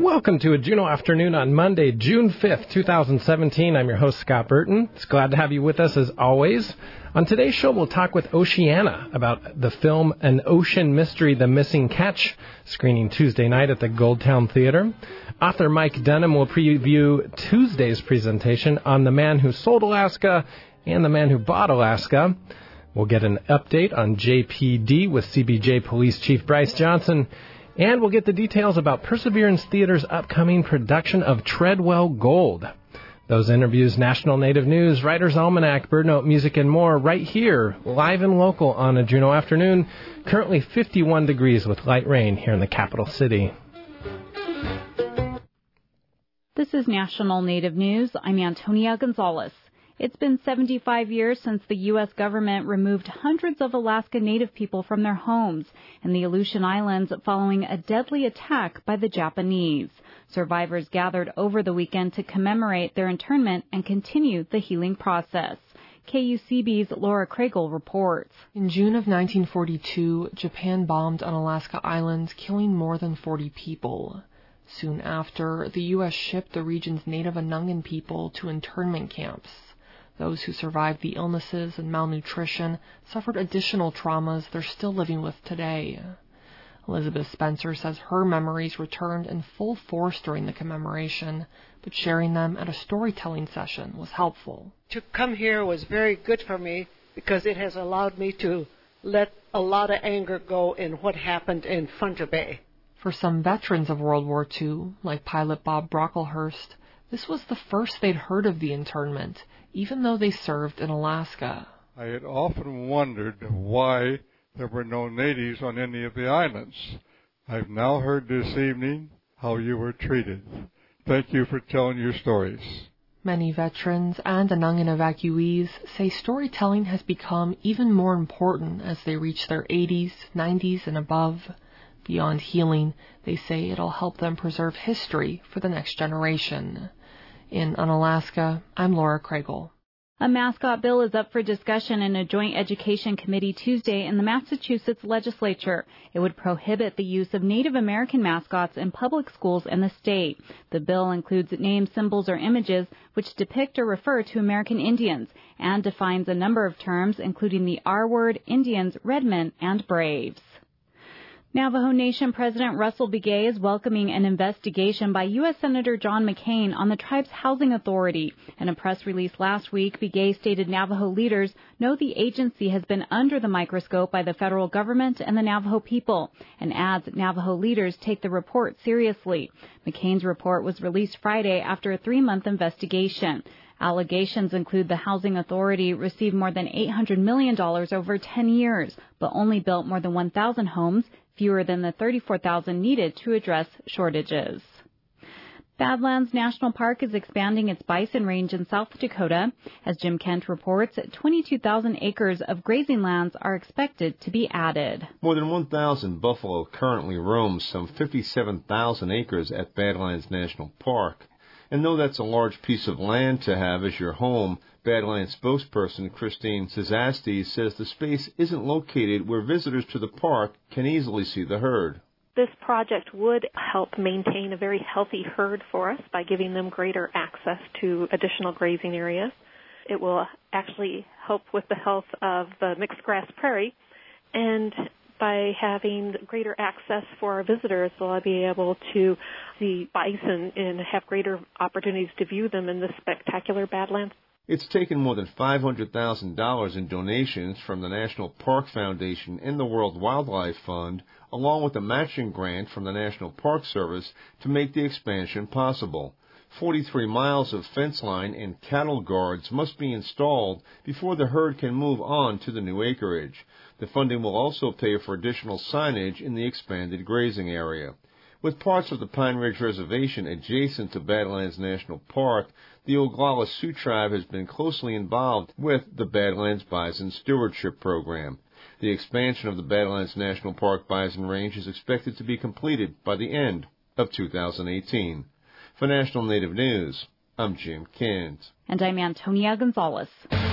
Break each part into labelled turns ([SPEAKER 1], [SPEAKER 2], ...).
[SPEAKER 1] Welcome to a Juneau Afternoon on Monday, June 5th, 2017. I'm your host, Scott Burton. It's glad to have you with us as always. On today's show, we'll talk with Oceana about the film An Ocean Mystery, The Missing Catch, screening Tuesday night at the Goldtown Theater. Author Mike Dunham will preview Tuesday's presentation on The Man Who Sold Alaska and The Man Who Bought Alaska. We'll get an update on JPD with CBJ Police Chief Bryce Johnson. And we'll get the details about Perseverance Theater's upcoming production of Treadwell Gold. Those interviews, National Native News, Writer's Almanac, Bird Note Music, and more right here, live and local on a Juneau afternoon. Currently 51 degrees with light rain here in the capital city.
[SPEAKER 2] This is National Native News. I'm Antonia Gonzalez. It's been 75 years since the U.S. government removed hundreds of Alaska Native people from their homes in the Aleutian Islands following a deadly attack by the Japanese. Survivors gathered over the weekend to commemorate their internment and continue the healing process. KUCB's Laura Kragel reports.
[SPEAKER 3] In June of 1942, Japan bombed on Alaska Island, killing more than 40 people. Soon after, the U.S. shipped the region's Native Anungan people to internment camps. Those who survived the illnesses and malnutrition suffered additional traumas they're still living with today. Elizabeth Spencer says her memories returned in full force during the commemoration, but sharing them at a storytelling session was helpful.
[SPEAKER 4] To come here was very good for me because it has allowed me to let a lot of anger go in what happened in Funja Bay.
[SPEAKER 3] For some veterans of World War II, like pilot Bob Brocklehurst, this was the first they'd heard of the internment, even though they served in Alaska.
[SPEAKER 5] I had often wondered why there were no natives on any of the islands. I've now heard this evening how you were treated. Thank you for telling your stories.
[SPEAKER 3] Many veterans and Anungan evacuees say storytelling has become even more important as they reach their 80s, 90s, and above. Beyond healing, they say it'll help them preserve history for the next generation. In Unalaska, I'm Laura Kragel.
[SPEAKER 2] A mascot bill is up for discussion in a joint education committee Tuesday in the Massachusetts legislature. It would prohibit the use of Native American mascots in public schools in the state. The bill includes names, symbols, or images which depict or refer to American Indians and defines a number of terms, including the R word, Indians, Redmen, and Braves. Navajo Nation President Russell Begay is welcoming an investigation by U.S. Senator John McCain on the tribe's housing authority. In a press release last week, Begay stated Navajo leaders know the agency has been under the microscope by the federal government and the Navajo people, and adds Navajo leaders take the report seriously. McCain's report was released Friday after a 3-month investigation. Allegations include the housing authority received more than $800 million over 10 years, but only built more than 1,000 homes, fewer than the 34,000 needed to address shortages. Badlands National Park is expanding its bison range in South Dakota. As Jim Kent reports, 22,000 acres of grazing lands are expected to be added.
[SPEAKER 6] More than 1,000 buffalo currently roam some 57,000 acres at Badlands National Park. And though that's a large piece of land to have as your home, Badlands spokesperson Christine Cezasti says the space isn't located where visitors to the park can easily see the herd.
[SPEAKER 7] This project would help maintain a very healthy herd for us by giving them greater access to additional grazing areas. It will actually help with the health of the mixed grass prairie, and by having greater access for our visitors, they'll be able to see bison and have greater opportunities to view them in this spectacular Badlands.
[SPEAKER 6] It's taken more than $500,000 in donations from the National Park Foundation and the World Wildlife Fund, along with a matching grant from the National Park Service to make the expansion possible. 43 miles of fence line and cattle guards must be installed before the herd can move on to the new acreage. The funding will also pay for additional signage in the expanded grazing area. With parts of the Pine Ridge Reservation adjacent to Badlands National Park, the Oglala Sioux Tribe has been closely involved with the Badlands Bison Stewardship Program. The expansion of the Badlands National Park Bison Range is expected to be completed by the end of 2018. For National Native News, I'm Jim Kent.
[SPEAKER 2] And I'm Antonia Gonzalez.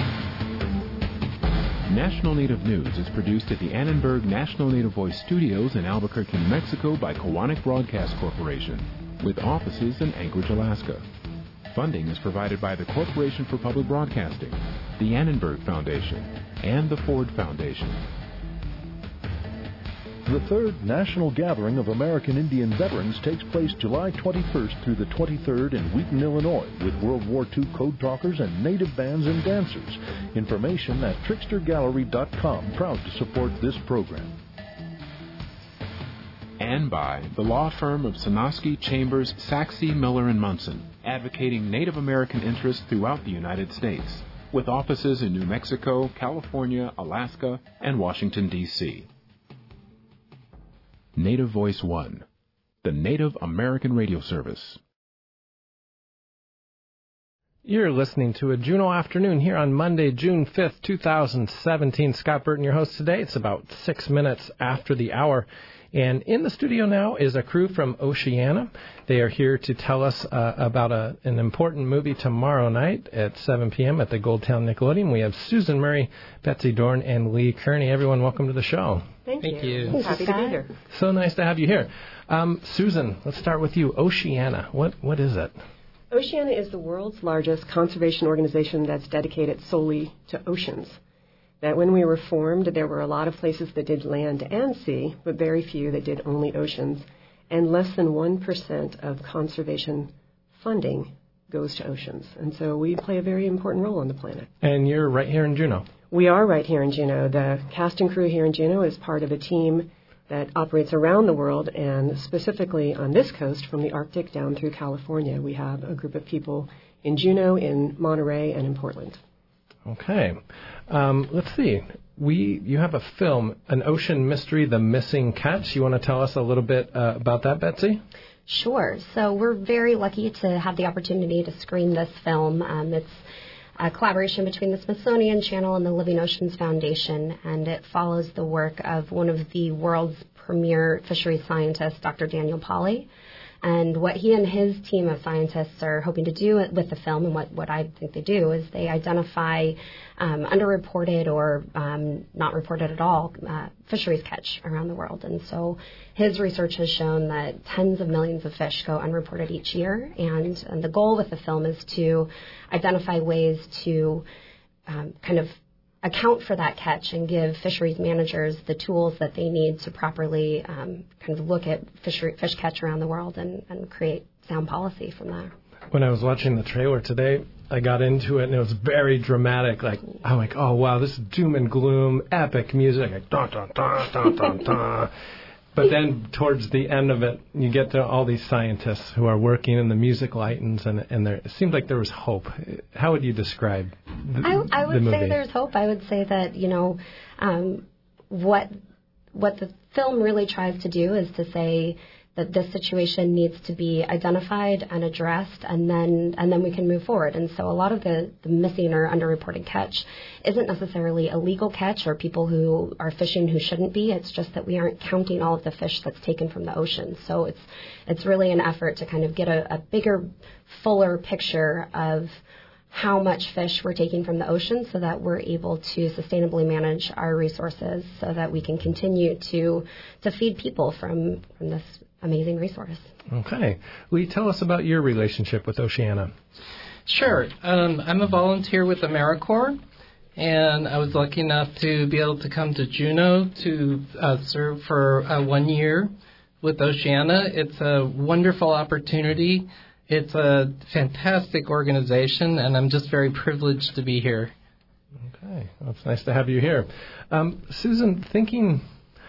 [SPEAKER 8] National Native News is produced at the Annenberg National Native Voice Studios in Albuquerque, New Mexico by Kiwanis Broadcast Corporation. with offices in Anchorage, Alaska. Funding is provided by the Corporation for Public Broadcasting, the Annenberg Foundation, and the Ford Foundation.
[SPEAKER 9] The third National Gathering of American Indian Veterans takes place July 21st through the 23rd in Wheaton, Illinois, with World War II code talkers and native bands and dancers. Information at trickstergallery.com, proud to support this program.
[SPEAKER 8] And by the law firm of Sonosky, Chambers, Saxe, Miller & Munson, advocating Native American interests throughout the United States, with offices in New Mexico, California, Alaska, and Washington, D.C. Native Voice One, the Native American radio service.
[SPEAKER 1] You're listening to a Juneau afternoon here on Monday, June 5th, 2017. Scott Burton, your host today. It's about 6 minutes after the hour. And in the studio now is a crew from Oceana. They are here to tell us about an important movie tomorrow night at 7 p.m. at the Goldtown Nickelodeon. We have Susan Murray, Betsy Dorn, and Lee Kearney. Everyone, welcome to the show.
[SPEAKER 10] Thank you. Happy to be here.
[SPEAKER 1] So nice to have you here. Susan, let's start with you. Oceana, what is it?
[SPEAKER 10] Oceana is the world's largest conservation organization that's dedicated solely to oceans. That when we were formed, there were a lot of places that did land and sea, but very few that did only oceans. And less than 1% of conservation funding goes to oceans. And so we play a very important role on the planet.
[SPEAKER 1] And you're right here in Juneau.
[SPEAKER 10] We are right here in Juneau. The cast and crew here in Juneau is part of a team that operates around the world, and specifically on this coast from the Arctic down through California. We have a group of people in Juneau, in Monterey, and in Portland.
[SPEAKER 1] Okay. Let's see. You have a film, An Ocean Mystery, The Missing Catch. You want to tell us a little bit about that, Betsy?
[SPEAKER 11] Sure. So we're very lucky to have the opportunity to screen this film. It's a collaboration between the Smithsonian Channel and the Living Oceans Foundation, and it follows the work of one of the world's premier fisheries scientists, Dr. Daniel Pauly. And what he and his team of scientists are hoping to do with the film, and what I think they do, is they identify underreported or not reported at all fisheries catch around the world. And so his research has shown that tens of millions of fish go unreported each year. And the goal with the film is to identify ways to kind of account for that catch and give fisheries managers the tools that they need to properly kind of look at fish catch around the world and create sound policy from there.
[SPEAKER 1] When I was watching the trailer today, I got into it, and it was very dramatic. I'm like, oh, wow, this is doom and gloom, epic music, like, dun, dun, dun, dun, dun, dun. But then towards the end of it, you get to all these scientists who are working, and the music lightens, and it seemed like there was hope. How would you describe the movie?
[SPEAKER 11] I would say there's hope. I would say that, what the film really tries to do is to say that this situation needs to be identified and addressed, and then we can move forward. And so a lot of the missing or underreported catch isn't necessarily illegal catch or people who are fishing who shouldn't be. It's just that we aren't counting all of the fish that's taken from the ocean. So it's really an effort to kind of get a bigger, fuller picture of how much fish we're taking from the ocean so that we're able to sustainably manage our resources so that we can continue to feed people from this amazing resource.
[SPEAKER 1] Okay. Lee, tell us about your relationship with Oceana.
[SPEAKER 12] Sure. I'm a volunteer with AmeriCorps, and I was lucky enough to be able to come to Juneau to serve for 1 year with Oceana. It's a wonderful opportunity. It's a fantastic organization, and I'm just very privileged to be here.
[SPEAKER 1] Okay. Well, it's nice to have you here. Susan, thinking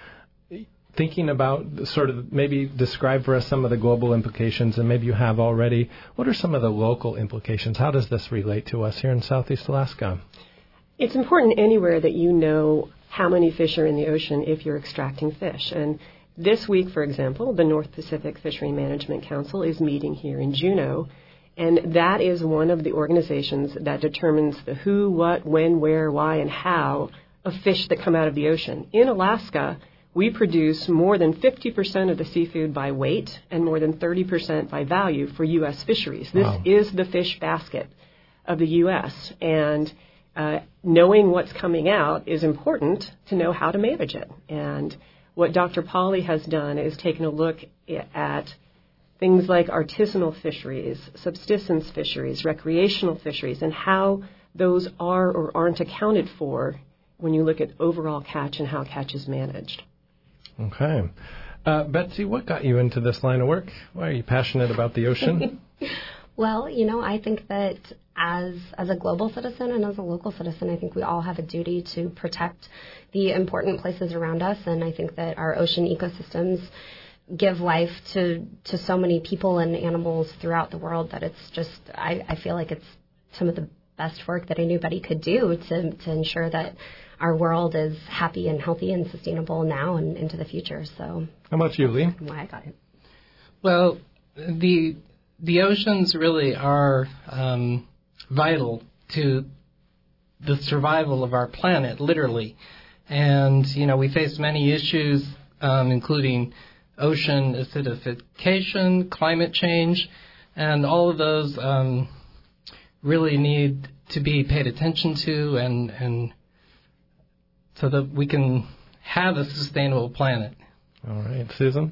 [SPEAKER 1] about sort of maybe describe for us some of the global implications, and maybe you have already. What are some of the local implications? How does this relate to us here in Southeast Alaska?
[SPEAKER 10] It's important anywhere that you know how many fish are in the ocean if you're extracting fish. And this week, for example, the North Pacific Fishery Management Council is meeting here in Juneau, and that is one of the organizations that determines the who, what, when, where, why, and how of fish that come out of the ocean. In Alaska, we produce more than 50% of the seafood by weight and more than 30% by value for U.S. fisheries. This is the fish basket of the U.S., and knowing what's coming out is important to know how to manage it. And what Dr. Pauly has done is taken a look at things like artisanal fisheries, subsistence fisheries, recreational fisheries, and how those are or aren't accounted for when you look at overall catch and how catch is managed.
[SPEAKER 1] Okay. Betsy, what got you into this line of work? Why are you passionate about the ocean?
[SPEAKER 11] Well, I think that as a global citizen and as a local citizen, I think we all have a duty to protect the important places around us, and I think that our ocean ecosystems give life to so many people and animals throughout the world that it's just, I feel like it's some of the best work that anybody could do to ensure that our world is happy and healthy and sustainable now and into the future. So,
[SPEAKER 1] how about you, Lee?
[SPEAKER 11] Why I got it?
[SPEAKER 12] Well, the oceans really are vital to the survival of our planet, literally. And, we face many issues, including ocean acidification, climate change, and all of those really need to be paid attention to and so that we can have a sustainable planet.
[SPEAKER 1] All right. Susan?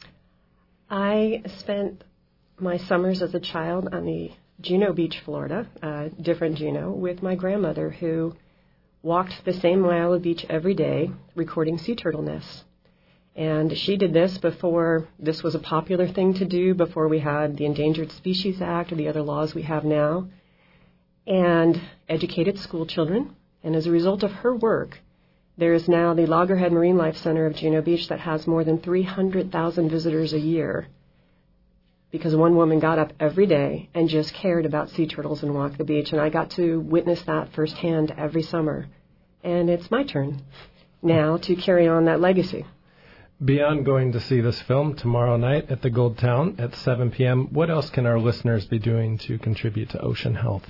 [SPEAKER 10] I spent my summers as a child on the Juneau Beach, Florida, different Juneau, with my grandmother who walked the same mile of beach every day recording sea turtle nests. And she did this before this was a popular thing to do, before we had the Endangered Species Act or the other laws we have now, and educated school children. And as a result of her work, there is now the Loggerhead Marine Life Center of Juneau Beach that has more than 300,000 visitors a year because one woman got up every day and just cared about sea turtles and walked the beach. And I got to witness that firsthand every summer. And it's my turn now to carry on that legacy.
[SPEAKER 1] Beyond going to see this film tomorrow night at the Gold Town at 7 p.m., what else can our listeners be doing to contribute to ocean health?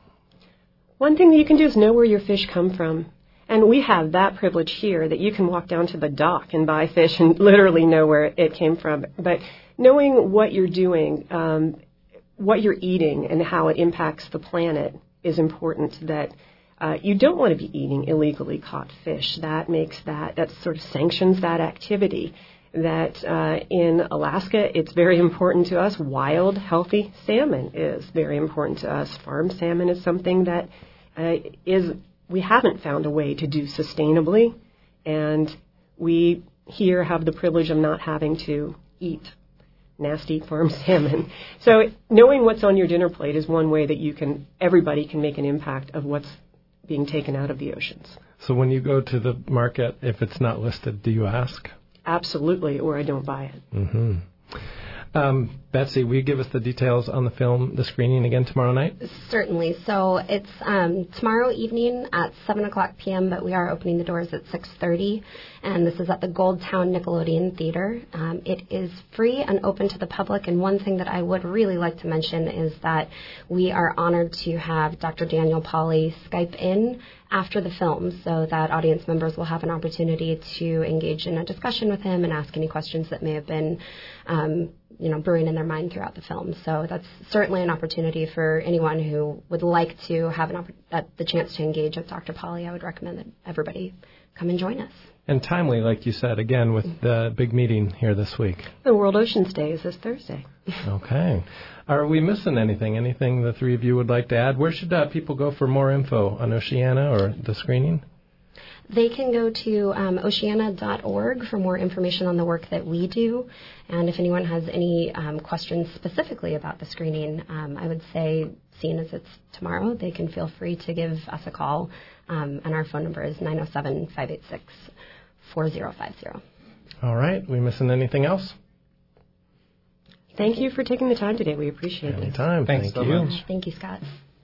[SPEAKER 10] One thing that you can do is know where your fish come from. And we have that privilege here that you can walk down to the dock and buy fish and literally know where it came from. But knowing what you're doing, what you're eating, and how it impacts the planet is important. That you don't want to be eating illegally caught fish. That sort of sanctions that activity. That in Alaska, it's very important to us. Wild, healthy salmon is very important to us. Farm salmon is something that we haven't found a way to do sustainably, and we here have the privilege of not having to eat nasty farm salmon. So knowing what's on your dinner plate is one way that everybody can make an impact of what's being taken out of the oceans.
[SPEAKER 1] So when you go to the market, if it's not listed, do you ask?
[SPEAKER 10] Absolutely, or I don't buy it.
[SPEAKER 1] Mm-hmm. Betsy, will you give us the details on the film, the screening again tomorrow night?
[SPEAKER 11] Certainly. So it's tomorrow evening at 7 o'clock p.m., but we are opening the doors at 6:30, and this is at the Gold Town Nickelodeon Theater. It is free and open to the public, and one thing that I would really like to mention is that we are honored to have Dr. Daniel Pauly Skype in after the film so that audience members will have an opportunity to engage in a discussion with him and ask any questions that may have been brewing in their mind throughout the film. So that's certainly an opportunity for anyone who would like to have the chance to engage with Dr. Pauly. I would recommend that everybody come and join us.
[SPEAKER 1] And timely, like you said, again, with the big meeting here this week.
[SPEAKER 10] The World Oceans Day is this Thursday.
[SPEAKER 1] Okay. Are we missing anything? Anything the three of you would like to add? Where should people go for more info on Oceana or the screening?
[SPEAKER 11] They can go to oceana.org for more information on the work that we do. And if anyone has any questions specifically about the screening, I would say, seeing as it's tomorrow, they can feel free to give us a call. And our phone number is 907-586-4050.
[SPEAKER 1] All right. We missing anything else?
[SPEAKER 10] Thank you for taking the time today. We appreciate it.
[SPEAKER 1] Anytime.
[SPEAKER 12] Thanks so
[SPEAKER 1] you.
[SPEAKER 12] much.
[SPEAKER 11] Thank you, Scott.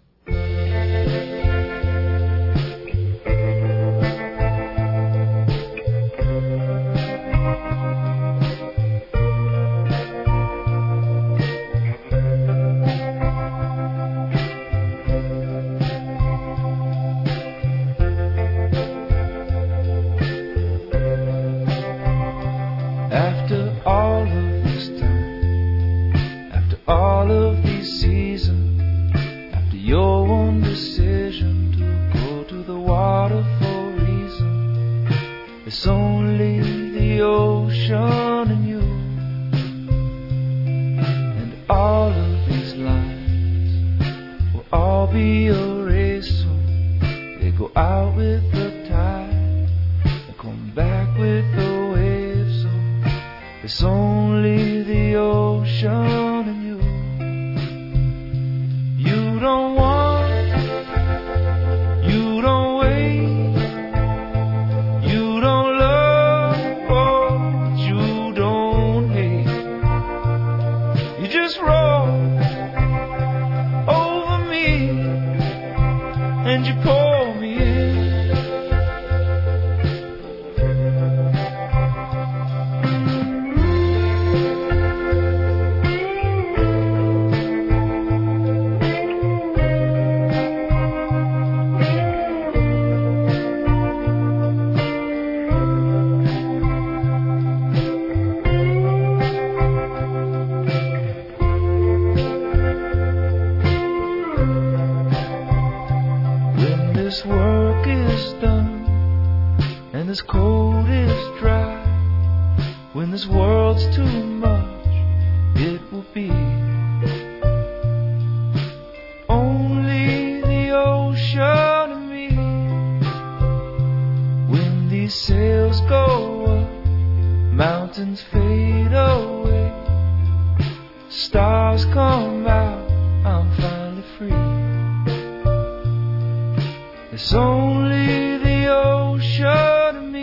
[SPEAKER 13] It's only the ocean and you. all be a race, so they go out with the tide and come back with the waves, so it's only the ocean and you. You don't want, you don't wait, you don't love, but you don't hate. You just roll over me and you pull me in. This work is done and this cold is dry, when this world's too much, it will be only the ocean and me. When these sails go up, mountains fade away, stars come out, I'm finally free. It's only the ocean to me.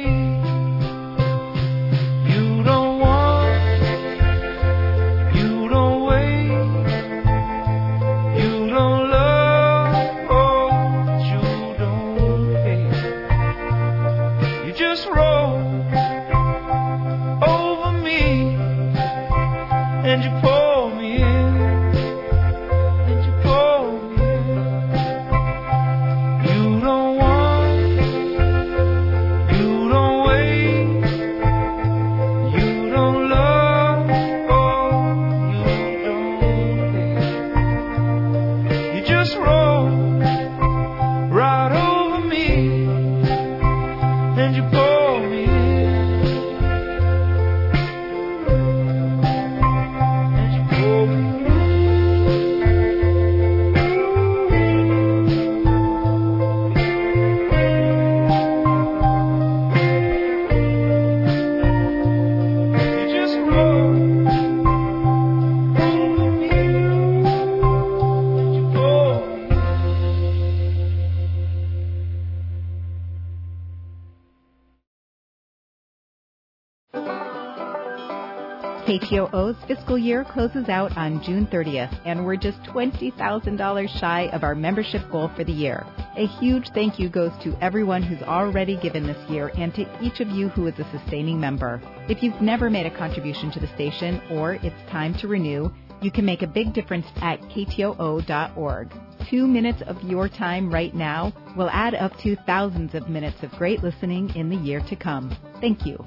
[SPEAKER 13] You don't want, you don't wait, you don't love, oh, you don't hate. You just roll over me and you pull me in, and you pull me in. You don't want, you don't wait, you don't love, oh, you don't hate. You just roll right over me and you pull me in, and you pull me in.
[SPEAKER 14] KTOO's fiscal year closes out on June 30th, and we're just $20,000 shy of our membership goal for the year. A huge thank you goes to everyone who's already given this year and to each of you who is a sustaining member. If you've never made a contribution to the station or it's time to renew, you can make a big difference at ktoo.org. 2 minutes of your time right now will add up to thousands of minutes of great listening in the year to come. Thank you.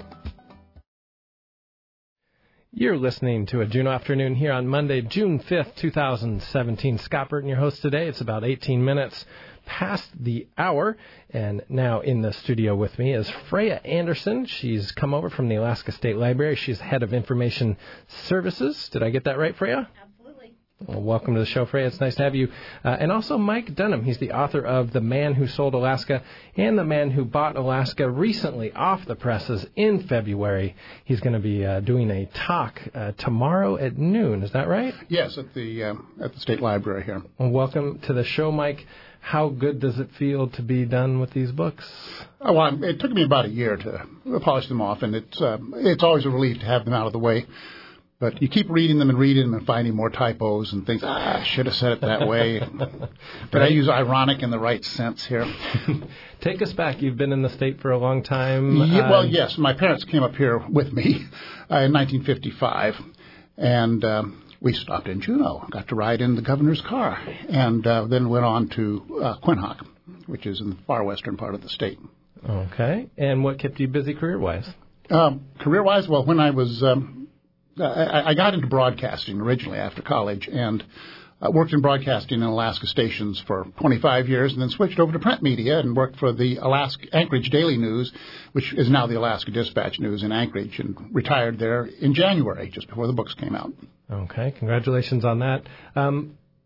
[SPEAKER 1] You're listening to a Juneau Afternoon here on Monday, June 5th, 2017. Scott Burton, your host today. It's about 18 minutes past the hour, and now in the studio with me is Freya Anderson. She's come over from the Alaska State Library. She's head of information services. Did I get that right, Freya? Well, welcome to the show, Freya. It's nice to have you. And also Mike Dunham. He's the author of The Man Who Sold Alaska and The Man Who Bought Alaska, recently off the presses in February. He's going to be doing a talk tomorrow at noon. Is that right?
[SPEAKER 15] Yes, at the State Library here.
[SPEAKER 1] Well, welcome to the show, Mike. How good does it feel to be done with these books?
[SPEAKER 15] Oh, well, it took me about a year to polish them off, and it's always a relief to have them out of the way. But you keep reading them and finding more typos and things. I should have said it that way. Did I use ironic in the right sense here?
[SPEAKER 1] Take us back. You've been in the state for a long time.
[SPEAKER 15] Well, yes. My parents came up here with me in 1955, and we stopped in Juneau. Got to ride in the governor's car, and then went on to Quinhag, which is in the far western part of the state.
[SPEAKER 1] Okay. And what kept you busy career-wise?
[SPEAKER 15] Career-wise, well, when I was... I got into broadcasting originally after college and worked in broadcasting in Alaska stations for 25 years and then switched over to print media and worked for the Anchorage Daily News, which is now the Alaska Dispatch News in Anchorage, and retired there in January, just before the books came out.
[SPEAKER 1] Okay. Congratulations on that.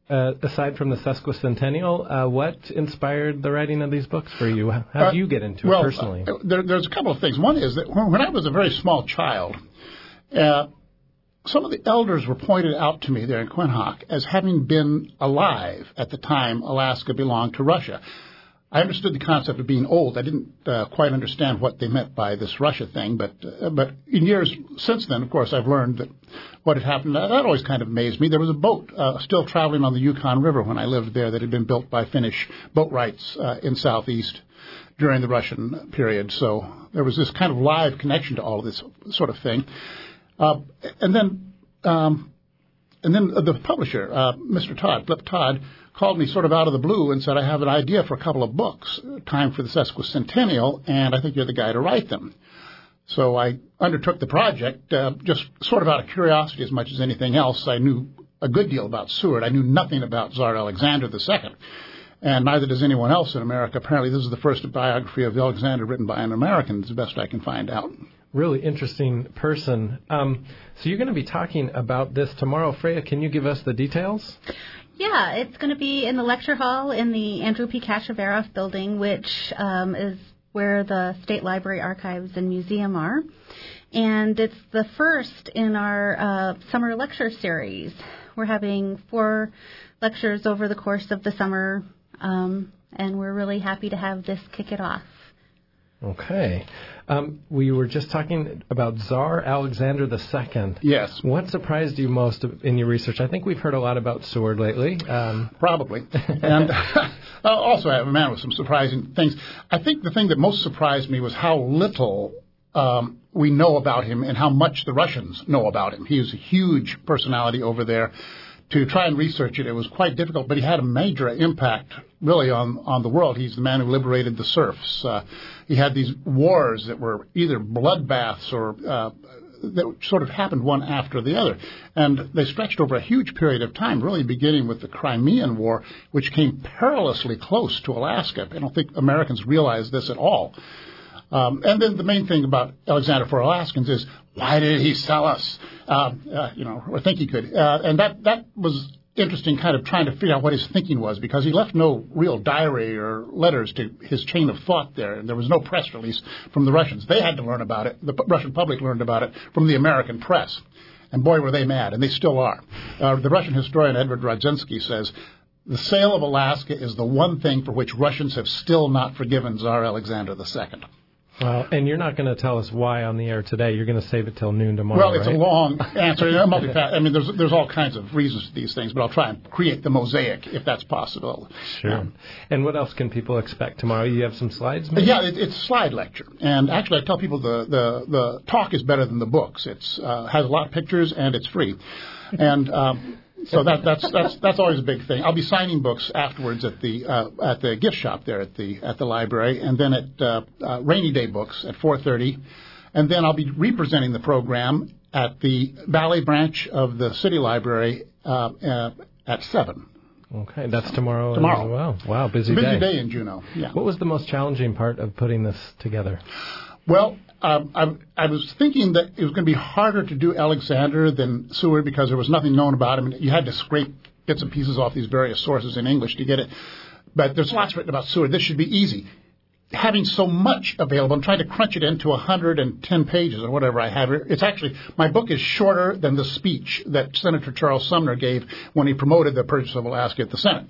[SPEAKER 1] aside from the sesquicentennial, what inspired the writing of these books for you? How did you get into it personally?
[SPEAKER 15] There's a couple of things. One is that when I was a very small child, some of the elders were pointed out to me there in Quinhagak as having been alive at the time Alaska belonged to Russia. I understood the concept of being old. I didn't quite understand what they meant by this Russia thing, but in years since then, of course, I've learned that what had happened. That always kind of amazed me. There was a boat still traveling on the Yukon River when I lived there that had been built by Finnish boatwrights in Southeast during the Russian period. So there was this kind of live connection to all of this sort of thing. And then the publisher, Mr. Todd, Flip Todd, called me sort of out of the blue and said, I have an idea for a couple of books, time for the sesquicentennial, and I think you're the guy to write them. So I undertook the project just sort of out of curiosity as much as anything else. I knew a good deal about Seward. I knew nothing about Tsar Alexander II, and neither does anyone else in America. Apparently this is the first biography of Alexander written by an American, is the best I can find out.
[SPEAKER 1] Really interesting person. So you're going to be talking about this tomorrow. Freya, can you give us the details?
[SPEAKER 16] Yeah, it's going to be in the lecture hall in the Andrew P. Kashavarov building, which is where the State Library Archives and Museum are. And it's the first in our summer lecture series. We're having 4 lectures over the course of the summer, and we're really happy to have this kick it off.
[SPEAKER 1] Okay. We were just talking about Tsar Alexander II.
[SPEAKER 15] Yes.
[SPEAKER 1] What surprised you most in your research? I think we've heard a lot about Seward lately.
[SPEAKER 15] Probably. And also I have a man with some surprising things. I think the thing that most surprised me was how little we know about him and how much the Russians know about him. He is a huge personality over there. To try and research it, it was quite difficult, but he had a major impact, really, on the world. He's the man who liberated the serfs. He had these wars that were either bloodbaths or that sort of happened one after the other. And they stretched over a huge period of time, really beginning with the Crimean War, which came perilously close to Alaska. I don't think Americans realize this at all. And then the main thing about Alexander for Alaskans is, why did he sell us? Or think he could. And that was interesting, kind of trying to figure out what his thinking was, because he left no real diary or letters to his chain of thought there. And there was no press release from the Russians. They had to learn about it. The Russian public learned about it from the American press. And boy, were they mad, and they still are. The Russian historian Edward Rodzinsky says, the sale of Alaska is the one thing for which Russians have still not forgiven Tsar Alexander II.
[SPEAKER 1] Well, and you're not going to tell us why on the air today. You're going to save it till noon tomorrow.
[SPEAKER 15] Well, it's
[SPEAKER 1] right?
[SPEAKER 15] a long answer. I mean, there's all kinds of reasons to these things, but I'll try and create the mosaic if that's possible.
[SPEAKER 1] Sure. And what else can people expect tomorrow? You have some slides? Maybe?
[SPEAKER 15] Yeah, it's a slide lecture. And actually, I tell people the talk is better than the books. It's has a lot of pictures and it's free. And so that's always a big thing. I'll be signing books afterwards at the gift shop there at the library, and then at Rainy Day Books at 4:30, and then I'll be representing the program at the Valley branch of the City Library at 7.
[SPEAKER 1] Okay, that's tomorrow.
[SPEAKER 15] Tomorrow.
[SPEAKER 1] As well. Wow, busy
[SPEAKER 15] day. Busy day in Juneau. Yeah.
[SPEAKER 1] What was the most challenging part of putting this together?
[SPEAKER 15] Well, I was thinking that it was going to be harder to do Alexander than Seward because there was nothing known about him. You had to scrape bits and pieces off these various sources in English to get it. But there's lots written about Seward. This should be easy. Having so much available, I'm trying to crunch it into 110 pages or whatever I have. It's actually, my book is shorter than the speech that Senator Charles Sumner gave when he promoted the purchase of Alaska at the Senate.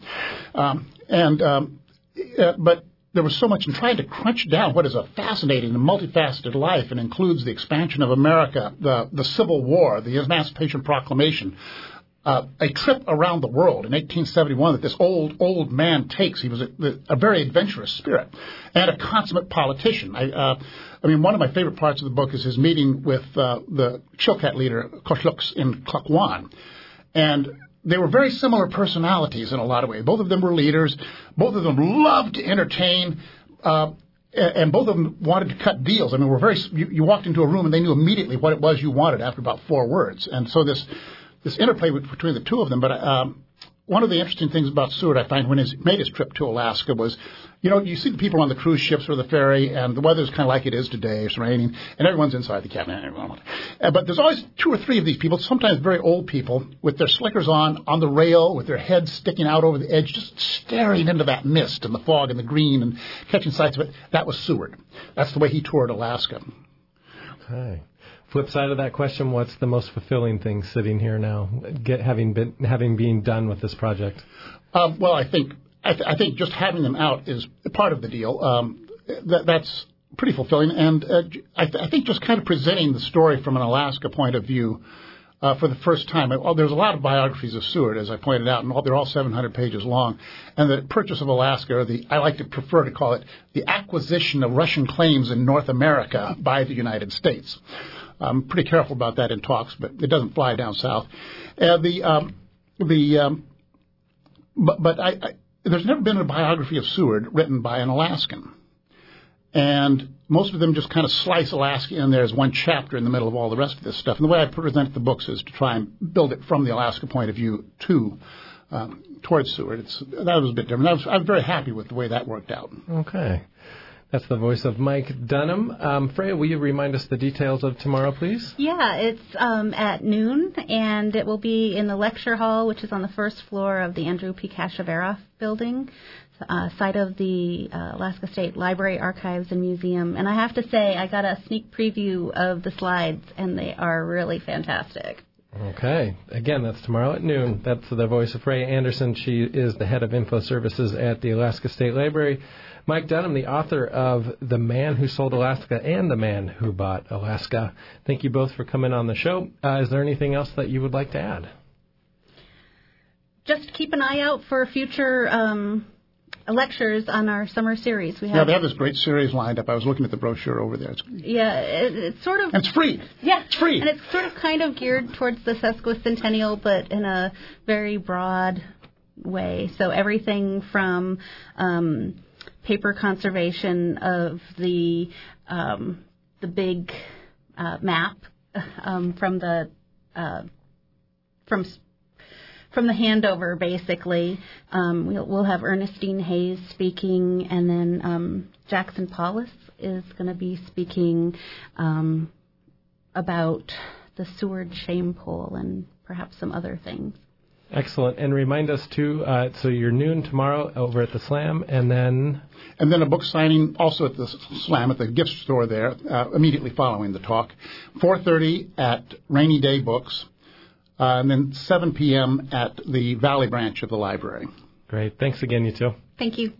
[SPEAKER 15] But there was so much in trying to crunch down what is a fascinating and multifaceted life and includes the expansion of America, the Civil War, the Emancipation Proclamation, a trip around the world in 1871 that this old man takes. He was a very adventurous spirit and a consummate politician. I mean, one of my favorite parts of the book is his meeting with the Chilkat leader, Koshlux, in Klukwan. And they were very similar personalities in a lot of ways. Both of them were leaders. Both of them loved to entertain, and both of them wanted to cut deals. I mean, you walked into a room and they knew immediately what it was you wanted after about 4 words. And so this interplay between the two of them. But one of the interesting things about Seward, I find, when he made his trip to Alaska was, you see the people on the cruise ships or the ferry, and the weather's kind of like it is today. It's raining, and everyone's inside the cabin. But there's always 2 or 3 of these people, sometimes very old people, with their slickers on the rail, with their heads sticking out over the edge, just staring into that mist and the fog and the green and catching sights of it. That was Seward. That's the way he toured Alaska.
[SPEAKER 1] Okay. Flip side of that question, what's the most fulfilling thing sitting here now, having been done with this project?
[SPEAKER 15] Well, I think just having them out is part of the deal. That's pretty fulfilling, and I think just kind of presenting the story from an Alaska point of view for the first time. There's a lot of biographies of Seward, as I pointed out, and they're all 700 pages long. And the purchase of Alaska, or I like to prefer to call it the acquisition of Russian claims in North America by the United States. I'm pretty careful about that in talks, but it doesn't fly down south. But there's never been a biography of Seward written by an Alaskan. And most of them just kind of slice Alaska in there as one chapter in the middle of all the rest of this stuff. And the way I present the books is to try and build it from the Alaska point of view towards Seward. That was a bit different. I was very happy with the way that worked out.
[SPEAKER 1] Okay. That's the voice of Mike Dunham. Freya, will you remind us the details of tomorrow, please?
[SPEAKER 16] Yeah, it's at noon, and it will be in the lecture hall, which is on the first floor of the Andrew P. Kashaveroff building, site of the Alaska State Library, Archives, and Museum. And I have to say, I got a sneak preview of the slides, and they are really fantastic.
[SPEAKER 1] Okay. Again, that's tomorrow at noon. That's the voice of Freya Anderson. She is the head of info services at the Alaska State Library. Mike Dunham, the author of The Man Who Sold Alaska and The Man Who Bought Alaska. Thank you both for coming on the show. Is there anything else that you would like to add?
[SPEAKER 16] Just keep an eye out for future lectures on our summer series.
[SPEAKER 15] They have this great series lined up. I was looking at the brochure over there.
[SPEAKER 16] It's sort of...
[SPEAKER 15] And it's free.
[SPEAKER 16] Yeah.
[SPEAKER 15] It's free.
[SPEAKER 16] And it's sort of kind of geared towards the sesquicentennial, but in a very broad way. So everything from... paper conservation of the big map from the handover, basically. We'll have Ernestine Hayes speaking, and then Jackson Paulus is going to be speaking about the Seward shame poll and perhaps some other things.
[SPEAKER 1] Excellent. And remind us, too, so you're noon tomorrow over at the Slam, and then...
[SPEAKER 15] And then a book signing also at the Slam, at the gift store there, immediately following the talk. 4:30 at Rainy Day Books, and then 7 p.m. at the Valley branch of the library.
[SPEAKER 1] Great. Thanks again, you two.
[SPEAKER 16] Thank you.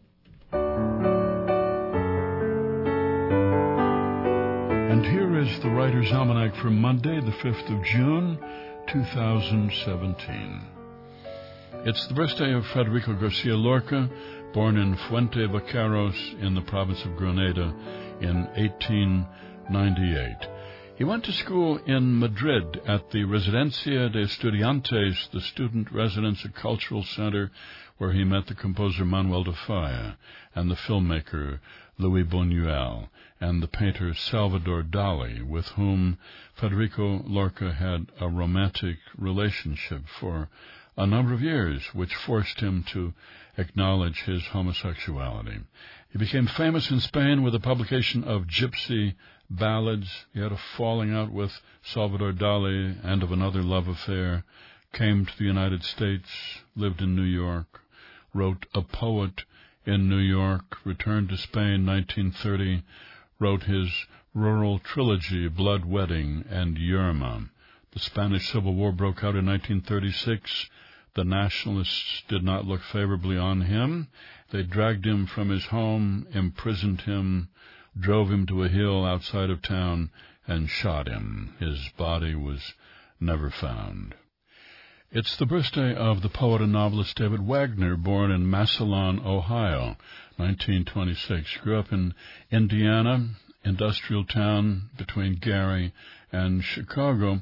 [SPEAKER 17] And here is the Writer's Almanac for Monday, the 5th of June, 2017. It's the birthday of Federico Garcia Lorca, born in Fuente Vaqueros in the province of Granada in 1898. He went to school in Madrid at the Residencia de Estudiantes, the student residence and cultural center, where he met the composer Manuel de Falla and the filmmaker Louis Buñuel and the painter Salvador Dali, with whom Federico Lorca had a romantic relationship for a number of years, which forced him to acknowledge his homosexuality. He became famous in Spain with the publication of Gypsy Ballads. He had a falling out with Salvador Dali and of another love affair, came to the United States, lived in New York, wrote A Poet in New York, returned to Spain 1930, wrote his rural trilogy Blood Wedding and Yerma. The Spanish Civil War broke out in 1936. The nationalists did not look favorably on him. They dragged him from his home, imprisoned him, drove him to a hill outside of town, and shot him. His body was never found. It's the birthday of the poet and novelist David Wagner, born in Massillon, Ohio, 1926. Grew up in Indiana, industrial town between Gary and Chicago,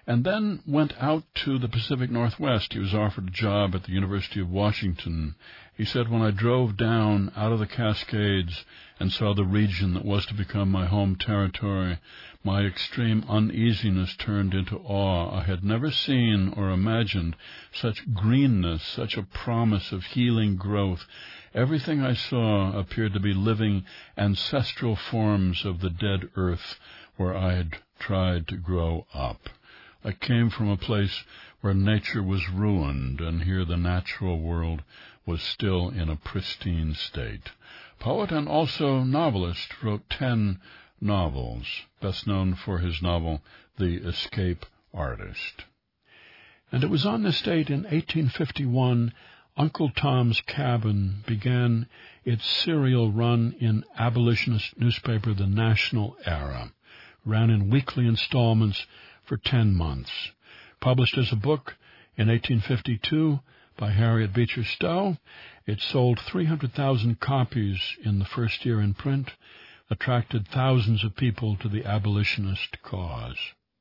[SPEAKER 17] and then went out to the Pacific Northwest. He was offered a job at the University of Washington. He said, when I drove down out of the Cascades and saw the region that was to become my home territory, my extreme uneasiness turned into awe. I had never seen or imagined such greenness, such a promise of healing growth. Everything I saw appeared to be living ancestral forms of the dead earth where I had tried to grow up. I came from a place where nature was ruined, and here the natural world was still in a pristine state. Poet and also novelist, wrote 10 novels, best known for his novel The Escape Artist. And it was on this date in 1851 Uncle Tom's Cabin began its serial run in abolitionist newspaper The National Era, ran in weekly installments for 10 months. Published as a book in 1852 by Harriet Beecher Stowe, it sold 300,000 copies in the first year in print, attracted thousands of people to the abolitionist cause.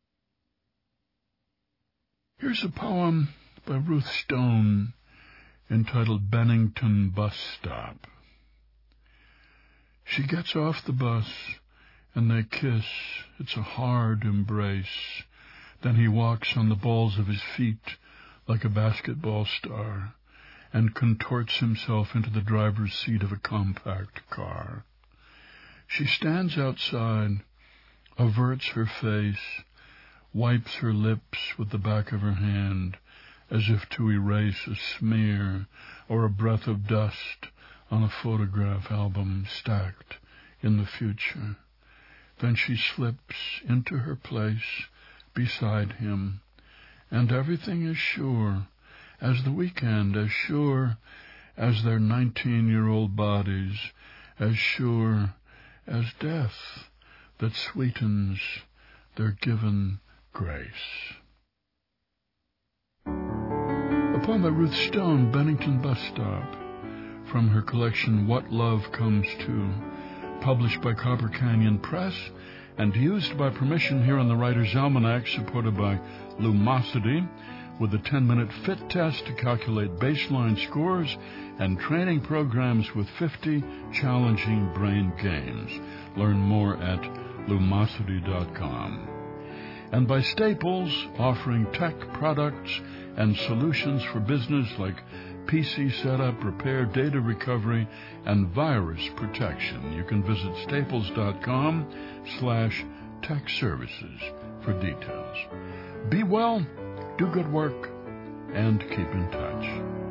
[SPEAKER 17] Here's a poem by Ruth Stone entitled Bennington Bus Stop. She gets off the bus and they kiss. It's a hard embrace. Then he walks on the balls of his feet like a basketball star and contorts himself into the driver's seat of a compact car. She stands outside, averts her face, wipes her lips with the back of her hand as if to erase a smear or a breath of dust on a photograph album stacked in the future. Then she slips into her place beside him, and everything is sure as the weekend, as sure as their 19-year-old bodies, as sure as death that sweetens their given grace. A poem by Ruth Stone, Bennington Bus Stop, from her collection What Love Comes To, published by Copper Canyon Press and used by permission here on the Writer's Almanac, supported by Lumosity, with a 10-minute fit test to calculate baseline scores and training programs with 50 challenging brain games. Learn more at lumosity.com. And by Staples, offering tech products and solutions for business like PC setup, repair, data recovery, and virus protection. You can visit staples.com/tech services for details. Be well, do good work, and keep in touch.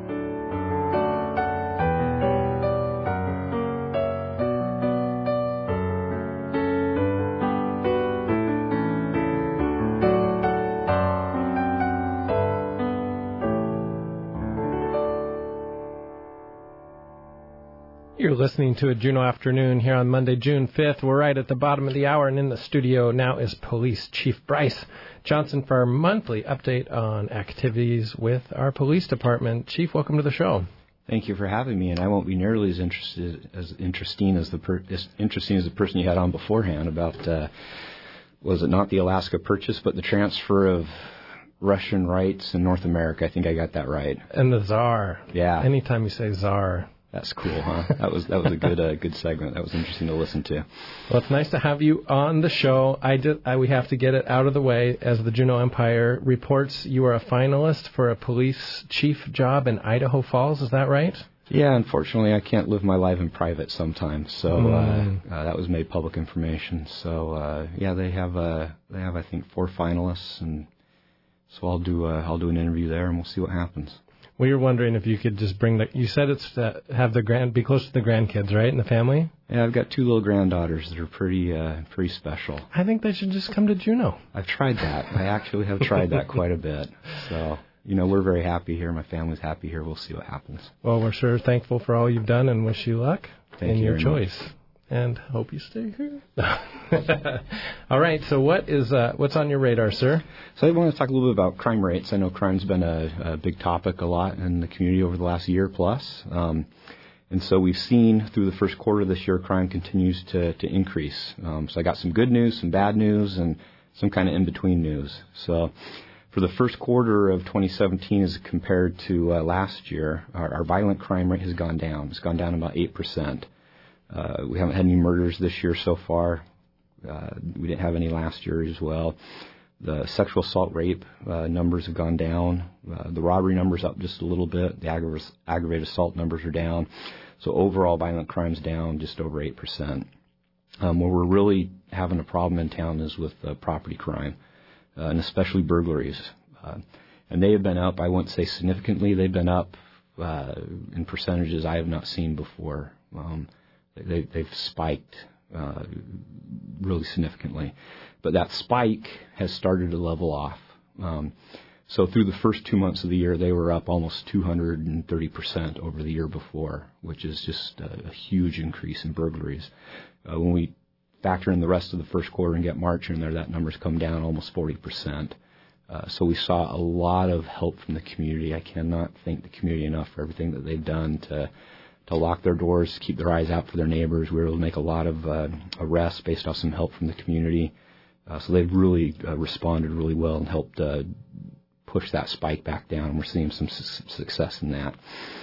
[SPEAKER 1] You're listening to a Juneau Afternoon here on Monday, June 5th. We're right at the bottom of the hour, and in the studio now is Police Chief Bryce Johnson for our monthly update on activities with our police department. Chief, welcome to the show.
[SPEAKER 18] Thank you for having me, and I won't be nearly as interesting as the person you had on beforehand about, was it not the Alaska Purchase, but the transfer of Russian rights in North America. I think I got that right.
[SPEAKER 1] And the Tsar.
[SPEAKER 18] Yeah.
[SPEAKER 1] Anytime you say Tsar.
[SPEAKER 18] That's cool, huh? That was a good segment. That was interesting to listen to.
[SPEAKER 1] Well, it's nice to have you on the show. We have to get it out of the way. As the Juneau Empire reports, you are a finalist for a police chief job in Idaho Falls. Is that right?
[SPEAKER 18] Yeah, unfortunately, I can't live my life in private sometimes, so that was made public information. So they have I think 4 finalists, and so I'll do an interview there, and we'll see what happens.
[SPEAKER 1] We were wondering if you could just bring you said it's to have be close to the grandkids, right, in the family?
[SPEAKER 18] Yeah, I've got 2 little granddaughters that are pretty special.
[SPEAKER 1] I think they should just come to Juneau.
[SPEAKER 18] I've tried that. I actually have tried that quite a bit. So, we're very happy here. My family's happy here. We'll see what happens.
[SPEAKER 1] Well, we're sure thankful for all you've done and wish you luck in your choice.
[SPEAKER 18] Much.
[SPEAKER 1] And hope you stay here. All right, so what's on your radar, sir?
[SPEAKER 18] So I want to talk a little bit about crime rates. I know crime's been a big topic a lot in the community over the last year plus. And so we've seen through the first quarter of this year, crime continues to increase. So I got some good news, some bad news, and some kind of in-between news. So for the first quarter of 2017 as compared to last year, our violent crime rate has gone down. It's gone down about 8%. We haven't had any murders this year so far. We didn't have any last year as well. The sexual assault rape numbers have gone down. The robbery numbers up just a little bit. The aggravated assault numbers are down. So overall violent crime's down just over 8%. Where we're really having a problem in town is with property crime, and especially burglaries. And they have been up, I wouldn't say significantly, they've been up in percentages I have not seen before. They've spiked really significantly. But that spike has started to level off. So through the first 2 months of the year, they were up almost 230% over the year before, which is just a huge increase in burglaries. When we factor in the rest of the first quarter and get March in there, that number's come down almost 40%. So we saw a lot of help from the community. I cannot thank the community enough for everything that they've done to lock their doors, keep their eyes out for their neighbors. We were able to make a lot of arrests based off some help from the community. So they've really responded really well and helped push that spike back down, and we're seeing some success in that.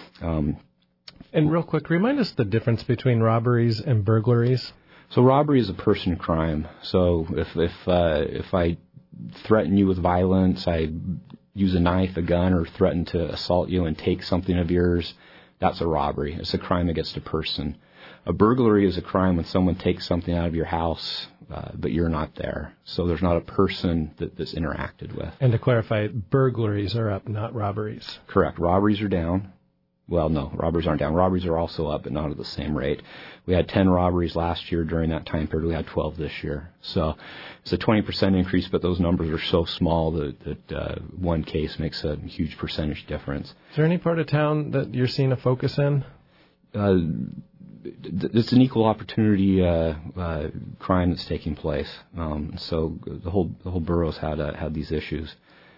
[SPEAKER 1] And real quick, remind us the difference between robberies and burglaries.
[SPEAKER 18] So robbery is a person crime. So if I threaten you with violence, I use a knife, a gun, or threaten to assault you and take something of yours, that's a robbery. It's a crime against a person. A burglary is a crime when someone takes something out of your house, but you're not there. So there's not a person that's interacted with.
[SPEAKER 1] And to clarify, burglaries are up, not robberies.
[SPEAKER 18] Correct. Robberies are down. Well, no, robberies aren't down. Robberies are also up, but not at the same rate. We had 10 robberies last year. During that time period, we had 12 this year. So it's a 20% increase, but those numbers are so small that one case makes a huge percentage difference.
[SPEAKER 1] Is there any part of town that you're seeing a focus in?
[SPEAKER 18] It's an equal opportunity crime that's taking place. So the whole borough's had these issues.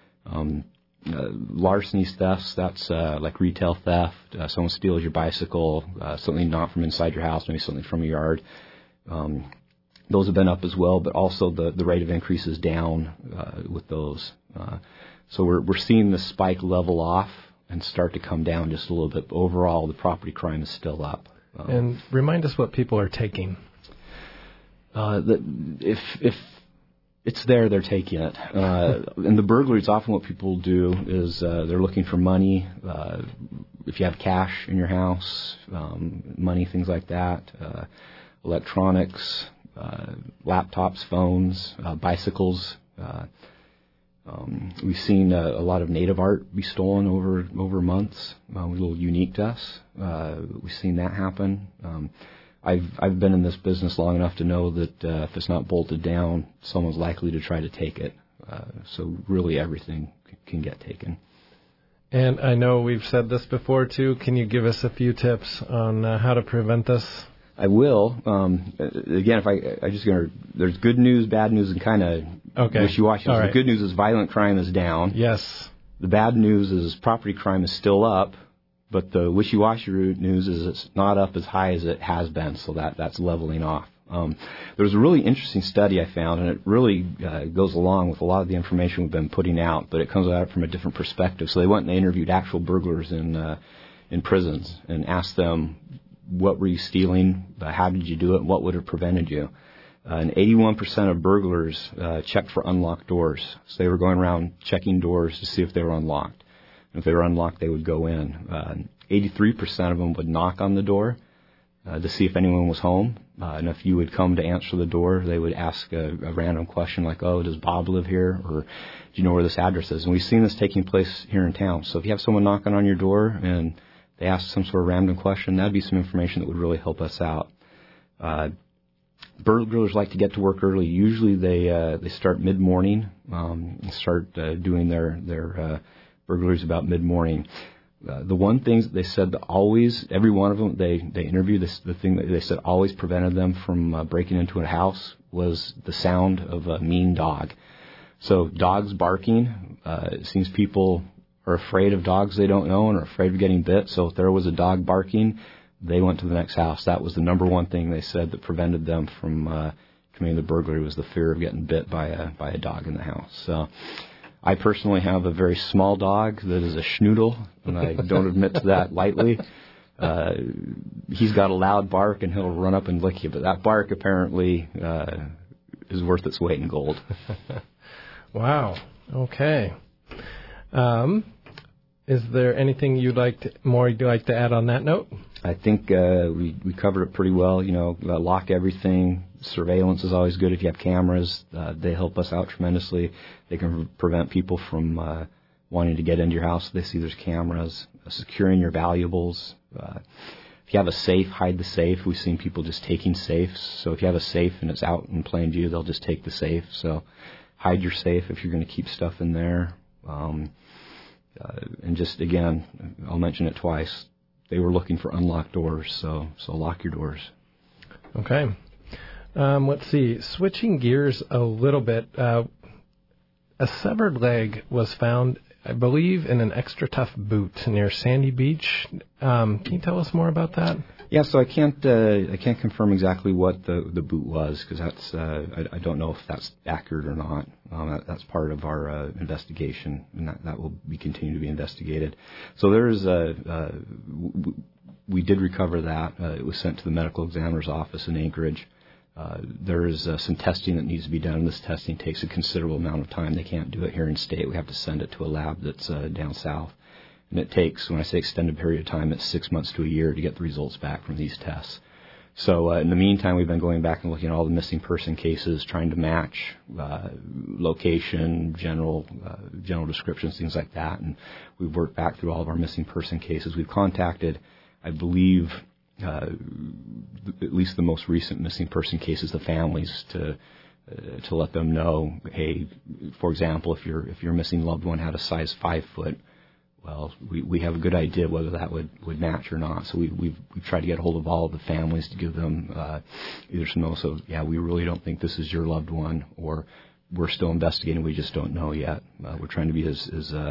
[SPEAKER 18] Larceny thefts, that's like retail theft. Someone steals your bicycle, something not from inside your house, maybe something from your yard. Those have been up as well, but also the rate of increase is down with those. So we're seeing the spike level off and start to come down just a little bit. But overall, the property crime is still up.
[SPEAKER 1] And remind us what people are taking.
[SPEAKER 18] If it's there, they're taking it. And the burglaries, often what people do is they're looking for money. If you have cash in your house, money, things like that, electronics, laptops, phones, bicycles. We've seen a lot of native art be stolen over months. A little unique to us. We've seen that happen. I've been in this business long enough to know that if it's not bolted down, someone's likely to try to take it. So really everything can get taken.
[SPEAKER 1] And I know we've said this before too. Can you give us a few tips on how to prevent this?
[SPEAKER 18] I will. Again, there's good news, bad news, and kind of wishy-washy.
[SPEAKER 1] All right.
[SPEAKER 18] The good news is violent crime is down.
[SPEAKER 1] Yes.
[SPEAKER 18] The bad news is property crime is still up. But the wishy-washy news is it's not up as high as it has been, so that's leveling off. There was a really interesting study I found, and it really goes along with a lot of the information we've been putting out, but it comes out from a different perspective. So they went and they interviewed actual burglars in prisons and asked them, what were you stealing, how did you do it, and what would have prevented you? And 81% of burglars checked for unlocked doors. So they were going around checking doors to see if they were unlocked. If they were unlocked, they would go in. 83% of them would knock on the door to see if anyone was home. And if you would come to answer the door, they would ask a random question like, oh, does Bob live here? Or do you know where this address is? And we've seen this taking place here in town. So if you have someone knocking on your door and they ask some sort of random question, that would be some information that would really help us out. Burglars like to get to work early. Usually they start mid-morning, start doing their burglaries about mid-morning. The one thing that they said that always, every one of them they interviewed, the thing that they said always prevented them from breaking into a house was the sound of a mean dog. So dogs barking, it seems people are afraid of dogs they don't know and are afraid of getting bit. So if there was a dog barking, they went to the next house. That was the number one thing they said that prevented them from committing the burglary was the fear of getting bit by a dog in the house. So I personally have a very small dog that is a schnoodle, and I don't admit to that lightly. He's got a loud bark, and he'll run up and lick you, but that bark apparently is worth its weight in gold.
[SPEAKER 1] Wow. Okay. Is there anything you'd like to add on that note?
[SPEAKER 18] I think we covered it pretty well. Lock everything. Surveillance is always good if you have cameras. They help us out tremendously. They can prevent people from wanting to get into your house if they see there's cameras. Securing your valuables. If you have a safe, hide the safe. We've seen people just taking safes. So if you have a safe and it's out in plain view, they'll just take the safe. So hide your safe if you're going to keep stuff in there. And just, again, I'll mention it twice. They were looking for unlocked doors, so lock your doors.
[SPEAKER 1] Okay. Let's see. Switching gears a little bit, a severed leg was found, I believe, in an Extra Tough boot near Sandy Beach. Can you tell us more about that?
[SPEAKER 18] Yeah, so I can't confirm exactly what the boot was, because that's I don't know if that's accurate or not. That's part of our investigation, and that will be continued to be investigated. So there is we did recover that. It was sent to the medical examiner's office in Anchorage. There is some testing that needs to be done. This testing takes a considerable amount of time. They can't do it here in state. We have to send it to a lab that's down south. And it takes, when I say extended period of time, it's 6 months to a year to get the results back from these tests. So in the meantime, we've been going back and looking at all the missing person cases, trying to match location, general descriptions, things like that. And we've worked back through all of our missing person cases. We've contacted, I believe, at least the most recent missing person cases, the families, to let them know, hey, for example, if your missing loved one had a size 5 foot, well, we have a good idea whether that would match or not. So we've tried to get a hold of all of the families to give them either some notice of, yeah, we really don't think this is your loved one, or we're still investigating, we just don't know yet. We're trying to be as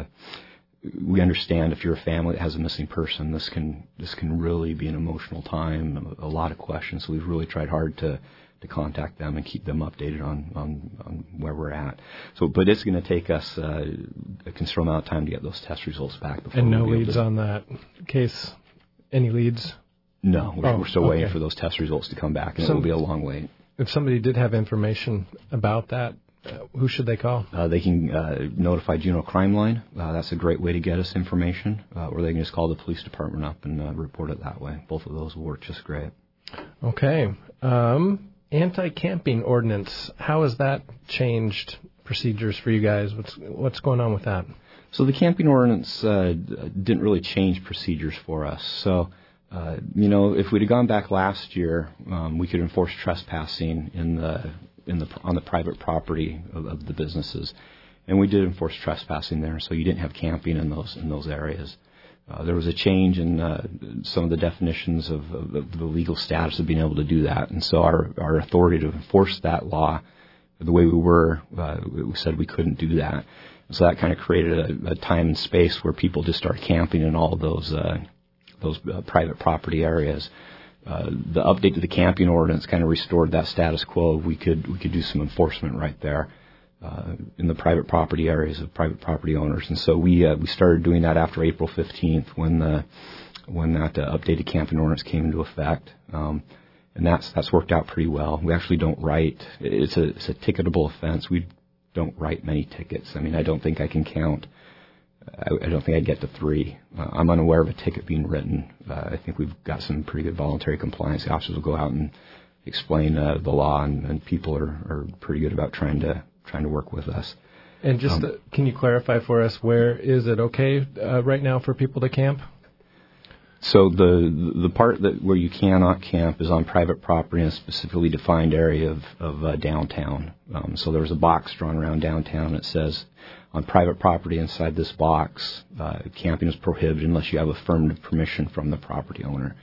[SPEAKER 18] we understand if you're a family that has a missing person, this can really be an emotional time, a lot of questions. So we've really tried hard to contact them and keep them updated on where we're at. So, but it's going to take us a considerable amount of time to get those test results back.
[SPEAKER 1] And no leads on that case? Any leads?
[SPEAKER 18] No, we're still waiting for those test results to come back, and it will be a long wait. If
[SPEAKER 1] somebody did have information about that, who should they call?
[SPEAKER 18] They can notify Juneau Crime Line. That's a great way to get us information. Or they can just call the police department up and report it that way. Both of those will work just great.
[SPEAKER 1] Okay. Anti-camping ordinance, how has that changed procedures for you guys? What's going on with that?
[SPEAKER 18] So the camping ordinance didn't really change procedures for us. So, if we'd have gone back last year, we could enforce trespassing on the private property of the businesses, and we did enforce trespassing there. So you didn't have camping in those areas. There was a change in some of the definitions of the legal status of being able to do that, and so our authority to enforce that law, the way we said we couldn't do that. And so that kind of created a time and space where people just start camping in all of those private property areas. The update to the camping ordinance kind of restored that status quo. We could do some enforcement right there in the private property areas of private property owners, and so we started doing that after April 15th when that updated camping ordinance came into effect, and that's worked out pretty well. We actually don't write. It's a ticketable offense. We don't write many tickets. I mean, I don't think I can count. I don't think I'd get to 3. I'm unaware of a ticket being written. I think we've got some pretty good voluntary compliance. The officers will go out and explain the law, and people are pretty good about trying to work with us.
[SPEAKER 1] And just can you clarify for us, where is it okay right now for people to camp?
[SPEAKER 18] So the part where you cannot camp is on private property in a specifically defined area of downtown. So there's a box drawn around downtown that says, on private property inside this box, camping is prohibited unless you have affirmative permission from the property owner.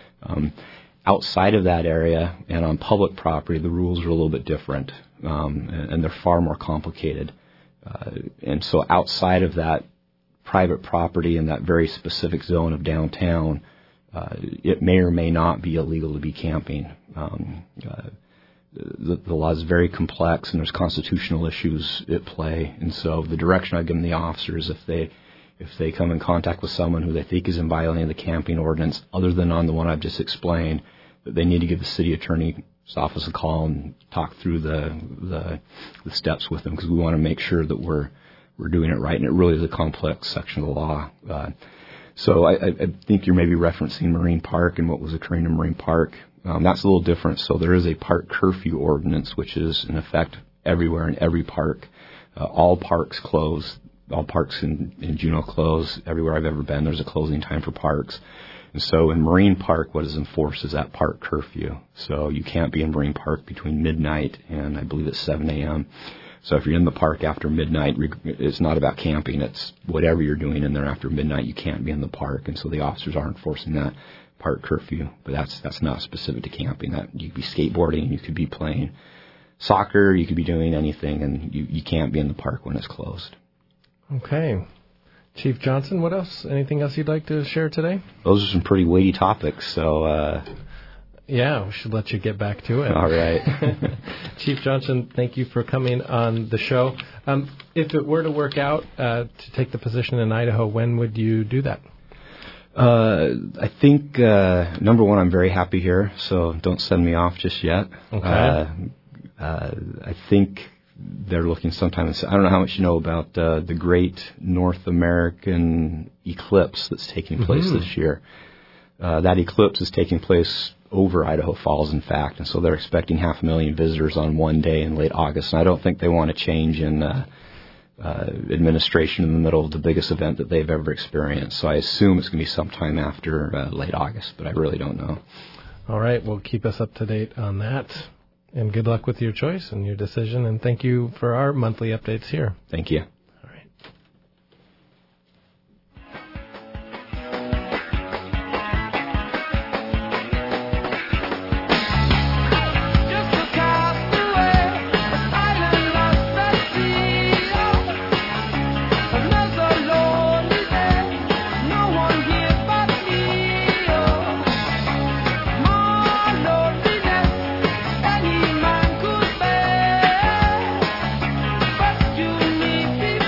[SPEAKER 18] Outside of that area and on public property, the rules are a little bit different, and they're far more complicated. And so outside of that private property in that very specific zone of downtown, it may or may not be illegal to be camping. the law is very complex and there's constitutional issues at play. And so the direction I've given the officers, if they come in contact with someone who they think is in violation of the camping ordinance, other than on the one I've just explained, that they need to give the city attorney's office a call and talk through the steps with them, because we want to make sure that we're doing it right. And it really is a complex section of the law. So I think you're maybe referencing Marine Park and what was occurring in Marine Park. That's a little different. So there is a park curfew ordinance, which is in effect everywhere in every park. All parks close. All parks in Juneau close. Everywhere I've ever been, there's a closing time for parks. And so in Marine Park, what is enforced is that park curfew. So you can't be in Marine Park between midnight and I believe it's 7 a.m. So if you're in the park after midnight, it's not about camping. It's whatever you're doing in there after midnight, you can't be in the park. And so the officers are enforcing that park curfew. But that's not specific to camping. That you could be skateboarding, you could be playing soccer, you could be doing anything, and you can't be in the park when it's closed.
[SPEAKER 1] Okay. Chief Johnson, what else? Anything else you'd like to share today?
[SPEAKER 18] Those are some pretty weighty topics, so...
[SPEAKER 1] Yeah, we should let you get back to it.
[SPEAKER 18] All right.
[SPEAKER 1] Chief Johnson, thank you for coming on the show. If it were to work out to take the position in Idaho, when would you do that?
[SPEAKER 18] I think, number one, I'm very happy here, so don't send me off just yet.
[SPEAKER 1] Okay.
[SPEAKER 18] I think they're looking sometime. I don't know how much you know about the great North American eclipse that's taking place this year. That eclipse is taking place over Idaho Falls, in fact, and so they're expecting 500,000 visitors on one day in late August. And I don't think they want to change in administration in the middle of the biggest event that they've ever experienced. So I assume it's going to be sometime after late August, but I really don't know.
[SPEAKER 1] All right, well, keep us up to date on that. And good luck with your choice and your decision. And thank you for our monthly updates here.
[SPEAKER 18] Thank you.
[SPEAKER 13] You need me.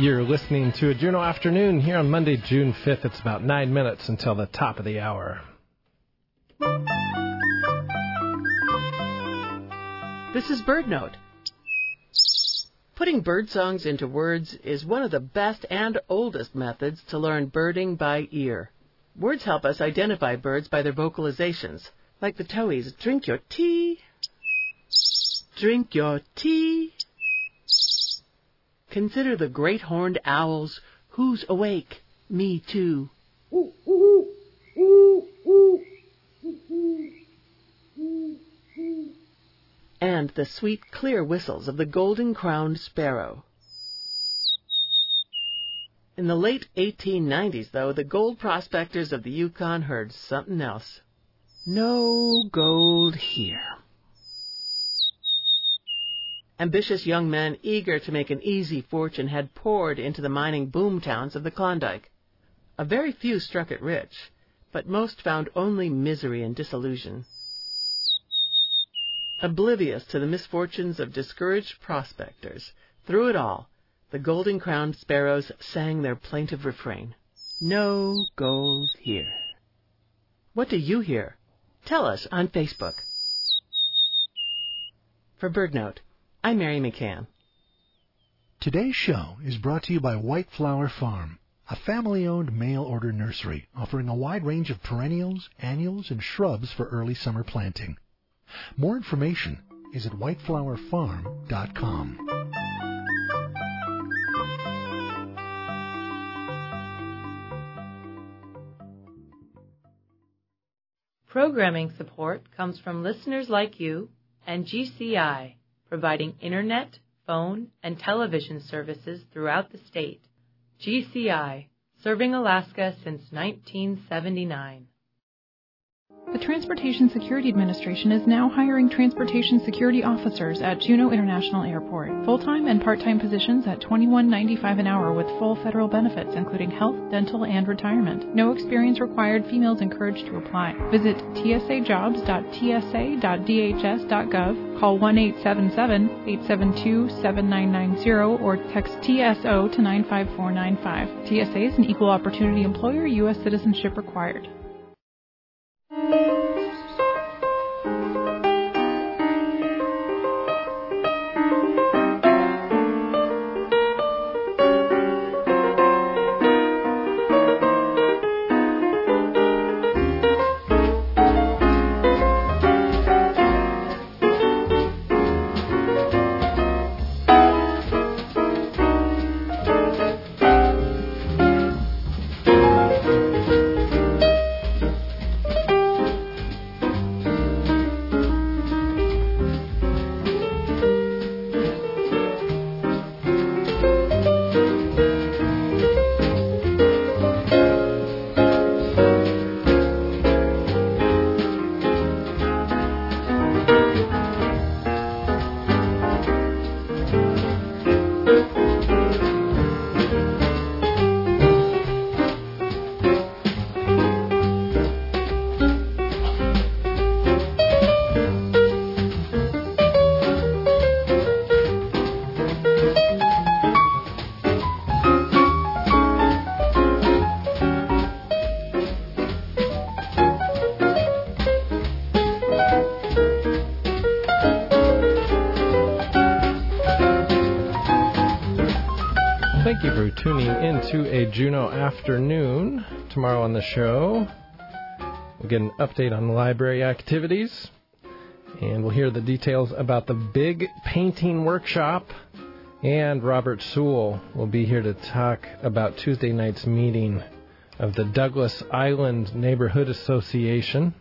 [SPEAKER 1] You're listening to a Juneau Afternoon here on Monday, June 5th. It's about 9 minutes until the top of the hour.
[SPEAKER 19] This is BirdNote. Putting bird songs into words is one of the best and oldest methods to learn birding by ear. Words help us identify birds by their vocalizations, like the towhees, drink your tea, drink your tea. Consider the great horned owls, who's awake? Me too. And the sweet, clear whistles of the golden-crowned sparrow. In the late 1890s, though, the gold prospectors of the Yukon heard something else. No gold here. Ambitious young men eager to make an easy fortune had poured into the mining boom towns of the Klondike. A very few struck it rich, but most found only misery and disillusion. Oblivious to the misfortunes of discouraged prospectors, through it all, the golden-crowned sparrows sang their plaintive refrain. No gold here. What do you hear? Tell us on Facebook. For BirdNote, I'm Mary McCann.
[SPEAKER 20] Today's show is brought to you by White Flower Farm, a family-owned mail-order nursery offering a wide range of perennials, annuals, and shrubs for early summer planting. More information is at whiteflowerfarm.com.
[SPEAKER 21] Programming support comes from listeners like you and GCI, providing internet, phone, and television services throughout the state. GCI, serving Alaska since 1979.
[SPEAKER 22] The Transportation Security Administration is now hiring transportation security officers at Juneau International Airport. Full-time and part-time positions at $21.95 an hour with full federal benefits, including health, dental, and retirement. No experience required. Females encouraged to apply. Visit tsajobs.tsa.dhs.gov, call 1-877-872-7990, or text TSO to 95495. TSA is an equal opportunity employer. U.S. citizenship required.
[SPEAKER 1] Thank you for tuning into a Juneau Afternoon. Tomorrow on the show, we'll get an update on the library activities, and we'll hear the details about the big painting workshop, and Robert Sewell will be here to talk about Tuesday night's meeting of the Douglas Island Neighborhood Association.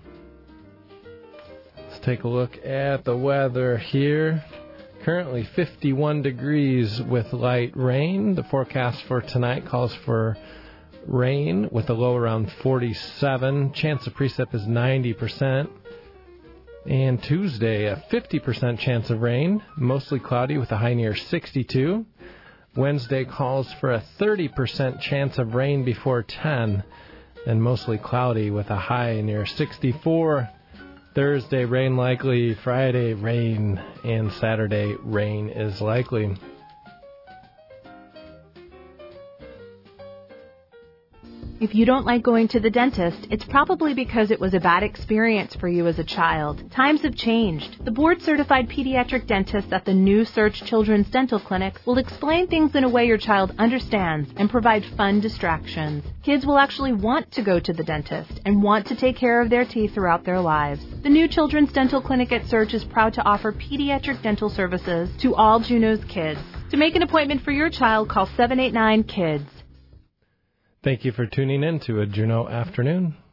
[SPEAKER 1] Let's take a look at the weather here. Currently 51 degrees with light rain. The forecast for tonight calls for rain with a low around 47. Chance of precip is 90%. And Tuesday, a 50% chance of rain, mostly cloudy with a high near 62. Wednesday calls for a 30% chance of rain before 10, and mostly cloudy with a high near 64. Thursday, rain likely. Friday, rain. And Saturday, rain is likely.
[SPEAKER 4] If you don't like going to the dentist, it's probably because it was a bad experience for you as a child. Times have changed. The board-certified pediatric dentist at the new Search Children's Dental Clinic will explain things in a way your child understands and provide fun distractions. Kids will actually want to go to the dentist and want to take care of their teeth throughout their lives. The new Children's Dental Clinic at Search is proud to offer pediatric dental services to all Juneau's kids. To make an appointment for your child, call 789-KIDS.
[SPEAKER 1] Thank you for tuning in to a Juneau Afternoon.